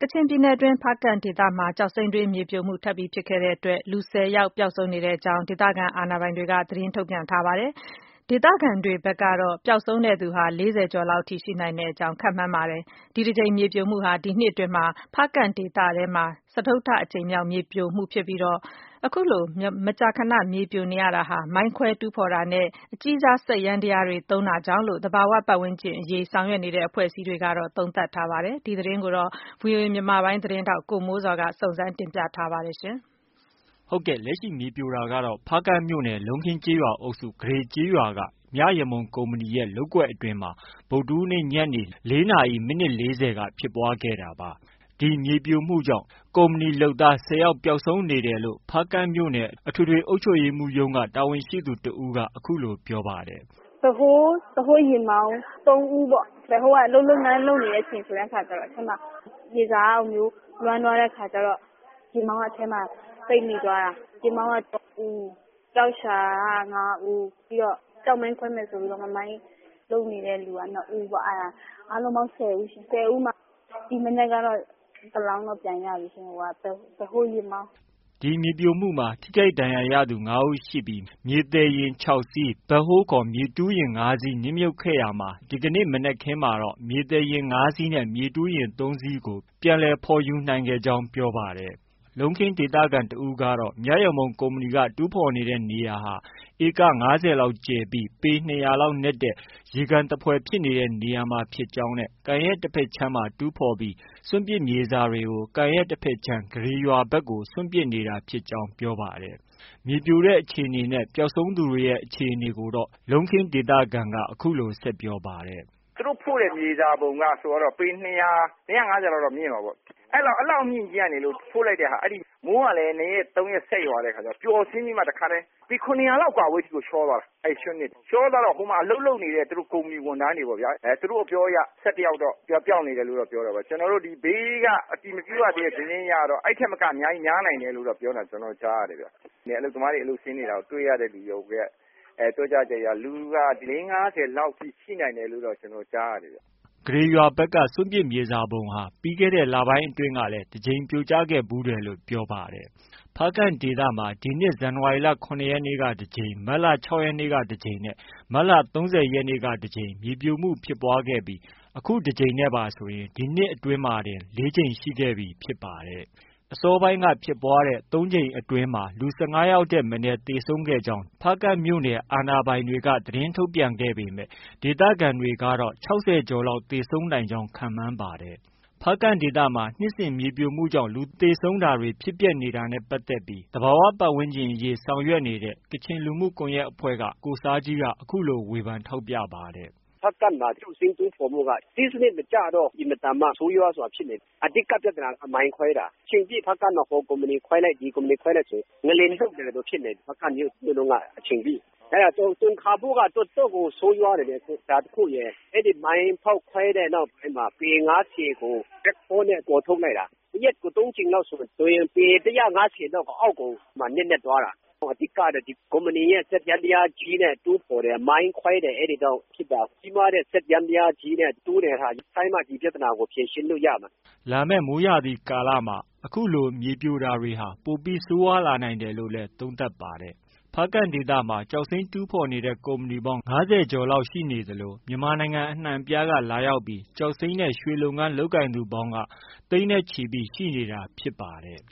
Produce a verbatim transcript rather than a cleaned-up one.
ချင်ပြည်နယ်အတွင်း ဖားကန့်ဒေသမှာ ကျောက်စိမ်းတွင်းမြေပြိုမှုထပ်ပြီးဖြစ်ခဲ့တဲ့အတွက် လူ ဆယ်ယောက်ပျောက်ဆုံးနေကြောင်း ဒေသခံအာဏာပိုင်တွေက သတင်းထုတ်ပြန်ထားပါတယ်။ ဒေသခံတွေဘက်ကတော့ ပျောက်ဆုံးသူ လေးဆယ်ကျော်လောက်အထိရှိနိုင်ကြောင်း ခန့်မှန်းပါတယ်။ ဒီတကြိမ်မြေပြိုမှုဟာ ဒီနှစ်အတွင်း ဖားကန့်ဒေသထဲမှာ စတုတ္ထအကြိမ်မြောက်မြေပြိုမှုဖြစ်ပြီး အခုလို မကြာခဏမြေပြိုနေရတာဟာ မိုင်းခွဲတူးဖော်တာနဲ့ အကြီးစားစက်ယန္တရားတွေသုံးတာကြောင့်လို့ သဘာဝပတ်ဝန်းကျင်အရေးဆောင်ရွက်နေတဲ့အဖွဲ့အစည်းတွေက သုံးသပ်ထားပါတယ်။ ဒီသတင်းကိုတော့ ဗွီအိုအေမြန်မာပိုင်းရဲ့သတင်းထောက် ကိုမိုးဇော်က စုံစမ်းတင်ပြထားပါတယ်။ဟုတ်ကဲ့ လက်ရှိမြေပြိုတာကတော့ ဖားကန့်မြို့နယ် လုံးခင်းကျေးရွာအုပ်စု ကုဋေကျေးရွာက မြရမုံကုမ္ပဏီရဲ့ လုပ်ကွက်အတွင်းမှာ ဗုဒ္ဓဟူးနေ့ ညနေ ၄နာရီ မိနစ် လေးဆယ်က ဖြစ်ပွားခဲ့တာပါ။ ဒီမြေပြိုမှုကြောင့် ကုမ္ပဏီလုပ်သား ဆယ်ယောက်ပျောက်ဆုံးနေတယ်လို့ ဖားကန့်မြို့နယ် အထွေထွေအုပ်ချုပ်ရေးမှုးရုံးက တာဝန်ရှိသူတဦးက အခုလို ပြောပါတယ်။ “ဗဟိုး ဗဟိုးယာဉ်မောင်း သုံးဦးပေါ့။ ဗဟိုးက အလုပ်လုပ်ငန်းလုပ်နေတဲ့အချိန်ဆိုတဲ့အခါကျတော့ အထဲမှာ မြေစာကလွှမ်းသွားတဲ့အခါကျတော့ ယာဉ်မောင်းက အထဲမှာ ပိတ်မိသွားတာ။ ယာဉ်မောင်းက သုံးဦး၊ ကျောက်ရှာက ငါးဦး၊ ပြီးတော့ ကျောက်မိုင်းခွဲမယ်ဆိုပြီးတော့ မိုင်းလုပ်နေတဲ့လူက နှစ်ဦးပေါ့။ အဲဒါ အားလုံးပေါင်း ဆယ်ဦးရှိတယ်။ ဆယ်ဦးမှာ ဒီမနက်ကတော့ တလောင်းတော့ ပြန်ရပြီရှင်။ ဗဟိုယာဉ်မောင်း။ ” ဒီမြေပြိုမှုမှာ ထိခိုက်ဒဏ်ရာရသူ ငါးဦးရှိပြီး မြေသယ်ယာဉ် ခြောက်စီး၊ ဗဟိုးခေါ် မြေတူးယာဉ် ငါးစီး နစ်မြုပ်ခဲ့ရာမှာ ဒီကနေ့ မနက်ခင်းမှာတော့ မြေသယ်ယာဉ် ငါးစီးနဲ့ မြေတူးယာဉ် သုံးစီးကို ပြန်လည်ဖော်ယူနိုင်ခဲ့ကြောင်း ပြောပါတယ်။ လုံးခင်းဒေသခံတဦးကတော့ မြရမုံကုမ္ပဏီက တူးဖော်နေတဲ့နေရာဟာ ဧက ငါးဆယ်လောက်ကျယ်ပြီး ပေ နှစ်ရာလောက်နက်တဲ့ ရေကန်သဖွယ်ဖြစ်နေတဲ့နေရာမှာဖြစ်ကြောင်းနဲ့ ကန်ရဲ့တဘက်ခြမ်းမှာ တူးဖော်ပြီး စွန့်ပစ်မြေစာတွေကို ကန်ရဲ့တဘက်ခြမ်း ကုဋေရွာဘက်ကို စွန့်ပစ်နေတာဖြစ်ကြောင်း ပြောပါတယ်။ မြေပြိုတဲ့အခြေအနေနဲ့ ပျောက်ဆုံးသူတွေရဲ့အခြေအနေကိုတော့ လုံးခင်းဒေသခံက အခုလို ဆက်ပြောပါတယ်။ “သူတို့ဖို့တဲ့မြေစာပုံက ပေ နှစ်ရာ၊ နှစ်ရာ့ငါးဆယ်လောက်တော့ မြင့်မှာပေါ့။ အဲလောက် အမြင့်ကြီးကနေဖို့လိုက်တဲ့ဟာ မိုးကလည်း နှစ်ရက် သုံးရက်ဆက်ရွာတဲ့အခါကျတော့ ပျော်ဆင်းပြီးမှ တခါတည်း ပေ ခုနှစ်ရာလောက်အကွာအဝေးထိကို ချောသွားတာ။ အဲဒီရွှံ့နစ်။ ချောသွားတော့ ဟိုမှာ အလုပ်လုပ်နေတဲ့ ကုမ္ပဏီဝန်ထမ်းတွေပေါ့ဗျာ။ သူတို့အပြောအရ ၁၁ယောက်တော့ ပျောက်နေတယ်လို့တော့ ပြောတာပဲ။ ကျနော်တို့ ဘေးက အတည်မပြုရသေးတဲ့သတင်းအရတော့ အဲဒီထက်မက အများကြီးများနိုင်တယ်လို့တော့ ပြောတာ ကျနော်ကြားရတယ်ဗျ။ အလုပ်သမားတွေ အလုပ်ဆင်းနေတာကို တွေ့ရတဲ့လူတွေရဲ့ ပြောကြားချက်အရ လူက လေး-ငါးဆယ်လောက်ထိရှိနိုင်တယ်လို့တော့ ကျနော်ကြားရတယ်ဗျ။ ” ကုဋေရွာဘက်က စွန့်ပစ်မြေစာပုံဟာ ပြီးခဲ့တဲ့လပိုင်းအတွင်းကလည်း တကြိမ်ပြိုကျခဲ့ဖူးတယ်လို့ ပြောပါတယ်။ ဖားကန့်ဒေသမှာ ဒီနှစ် ဇန်နဝါရီလ ၇ရက်နေ့က တကြိမ်၊ မတ်လ ၆ရက်နေ့က တကြိမ်နဲ့ မတ်လ ၃၀ရက်နေ့က တကြိမ် မြေပြိုမှုဖြစ်ပွားခဲ့ပြီး အခုတကြိမ်နဲ့ပါဆိုရင် ဒီနှစ်အတွင်းမှာတင် လေးကြိမ်ရှိခဲ့ပြီဖြစ်ပါတယ်။ အစောပိုင်းက ဖြစ်ပွားတဲ့ သုံးကြိမ်အတွင်းမှာ လူ ၁၅ယောက်ထက်မနည်းသေဆုံးခဲ့ကြောင်း ဖားကန့်မြို့နယ် အာဏာပိုင်တွေက သတင်းထုတ်ပြန်ခဲ့ပေမဲ့ ဒေသခံတွေကတော့ ၆၀ကျော်လောက်သေဆုံးနိုင်ကြောင်း ခန့်မှန်းပါတယ်။ ဖားကန့်ဒေသမှာ နှစ်စဉ်မြေပြိုမှုကြောင့် လူသေဆုံးတာတွေ ဖြစ်ပျက်နေတာနဲ့ပတ်သက်ပြီး သဘာဝပတ်ဝန်းကျင်အရေးဆောင်ရွက်နေတဲ့ ကချင်လူမှုကွန်ရက်အဖွဲ့က ကိုဆားဂျီးက အခုလို ဝေဖန်ထောက်ပြပါတယ်။ “ဖားကန့်မှာ ကျောက်စိမ်းတူးဖော်မှုက စနစ်တကျတော့ အင်မတန်မှ ဆိုးရွားစွာဖြစ်နေတယ်။ အဓိကပြဿနာက မိုင်းခွဲတာ။ အချိန်ပြည့် ဖားကန့်မှာ ဟိုကုမ္ပဏီခွဲလိုက်၊ ဒီကုမ္ပဏီခွဲလိုက်ဆို ငလျင်လှုပ်သလိုဖြစ်နေတယ်။ ဖားကန့်မြို့တစ်လုံးက အချိန်ပြည့်။ အဲဒါ တုန်ခါမှုက တော်တော့်ကို ဆိုးရွားတယ်။ ဒါတခုရယ်။ အဲဒီမိုင်းဖောက်ခွဲတဲ့နောက်ပိုင်းမှာ ပေ ငါးဆယ်ကို ဘက်ဟိုးနဲ့ ကော်ထုတ်လိုက်တာ။ တစ်ရက်ကို သုံးကြိမ်လောက်ဆိုရင် ပေ တစ်ရာ့ငါးဆယ်လောက်အောက်ကို နက်နက်သွားတာ။ အဓိကကတော့ ဒီကုမ္ပဏီရဲ့ စက်ယန္တရားကြီးနဲ့ တူးဖော်တယ်။ မိုင်းခွဲတယ်။ အဲဒီကြောင့်ဖြစ်တာ။ ကြီးမားတဲ့ စက်ယန္တရားကြီးနဲ့ တူးတဲ့ဟာ ရပ်ဆိုင်းမှ ဒီပြဿနာကို ဖြေရှင်းလို့ ရမှာ။ ” လာမယ့် မိုးရာသီကာလမှာ အခုလို မြေပြိုတာတွေဟာ ပိုပြီး ဆိုးရွားလာနိုင်တယ်လို့လည်း သုံးသပ်ပါတယ်။ ဖားကန့်ဒေသမှာ ကျောက်စိမ်းတူးဖော်နေတဲ့ ကုမ္ပဏီပေါင်း ငါးဆယ်ကျော်လောက်ရှိနေသလို မြန်မာနိုင်ငံအနှံ့အပြားက လာရောက်ပြီး ကျောက်စိမ်းနဲ့ ရွှေလုပ်ငန်းလုပ်ကိုင်သူပေါင်းက သိန်းနဲ့ချီရှိနေတာဖြစ်ပါတယ်